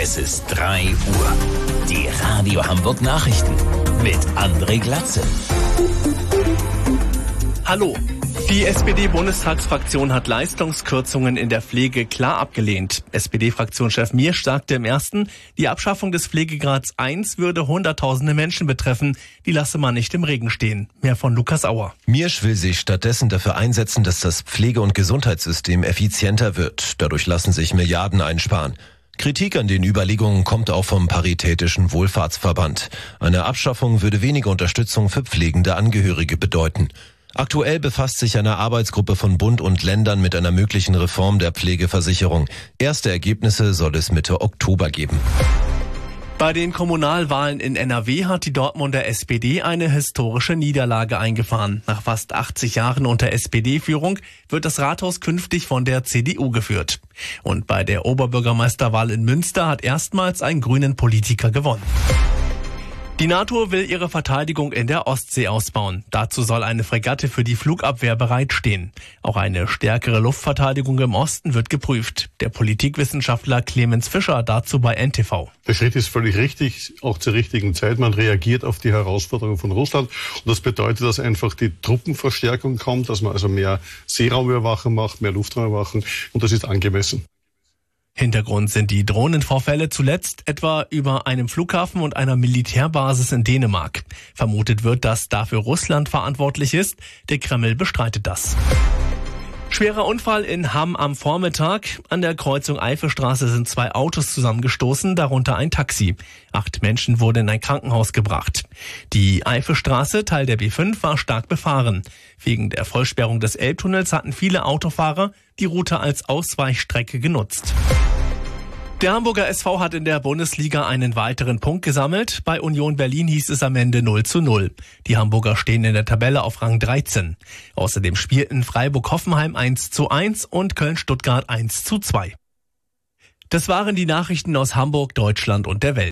Es ist 3 Uhr. Die Radio Hamburg Nachrichten mit André Glatze. Hallo. Die SPD-Bundestagsfraktion hat Leistungskürzungen in der Pflege klar abgelehnt. SPD-Fraktionschef Miersch sagte im Ersten, die Abschaffung des Pflegegrads 1 würde hunderttausende Menschen betreffen. Die lasse man nicht im Regen stehen. Mehr von Lukas Auer. Miersch will sich stattdessen dafür einsetzen, dass das Pflege- und Gesundheitssystem effizienter wird. Dadurch lassen sich Milliarden einsparen. Kritik an den Überlegungen kommt auch vom Paritätischen Wohlfahrtsverband. Eine Abschaffung würde weniger Unterstützung für pflegende Angehörige bedeuten. Aktuell befasst sich eine Arbeitsgruppe von Bund und Ländern mit einer möglichen Reform der Pflegeversicherung. Erste Ergebnisse soll es Mitte Oktober geben. Bei den Kommunalwahlen in NRW hat die Dortmunder SPD eine historische Niederlage eingefahren. Nach fast 80 Jahren unter SPD-Führung wird das Rathaus künftig von der CDU geführt. Und bei der Oberbürgermeisterwahl in Münster hat erstmals ein grünen Politiker gewonnen. Die NATO will ihre Verteidigung in der Ostsee ausbauen. Dazu soll eine Fregatte für die Flugabwehr bereitstehen. Auch eine stärkere Luftverteidigung im Osten wird geprüft. Der Politikwissenschaftler Clemens Fischer dazu bei NTV. Der Schritt ist völlig richtig, auch zur richtigen Zeit. Man reagiert auf die Herausforderung von Russland. Und das bedeutet, dass einfach die Truppenverstärkung kommt, dass man also mehr Seeraumüberwachung macht, mehr Luftraumüberwachung. Und das ist angemessen. Hintergrund sind die Drohnenvorfälle zuletzt etwa über einem Flughafen und einer Militärbasis in Dänemark. Vermutet wird, dass dafür Russland verantwortlich ist. Der Kreml bestreitet das. Schwerer Unfall in Hamm am Vormittag. An der Kreuzung Eifestraße sind 2 Autos zusammengestoßen, darunter ein Taxi. 8 Menschen wurden in ein Krankenhaus gebracht. Die Eifestraße, Teil der B5, war stark befahren. Wegen der Vollsperrung des Elbtunnels hatten viele Autofahrer die Route als Ausweichstrecke genutzt. Der Hamburger SV hat in der Bundesliga einen weiteren Punkt gesammelt. Bei Union Berlin hieß es am Ende 0:0. Die Hamburger stehen in der Tabelle auf Rang 13. Außerdem spielten Freiburg-Hoffenheim 1:1 und Köln-Stuttgart 1:2. Das waren die Nachrichten aus Hamburg, Deutschland und der Welt.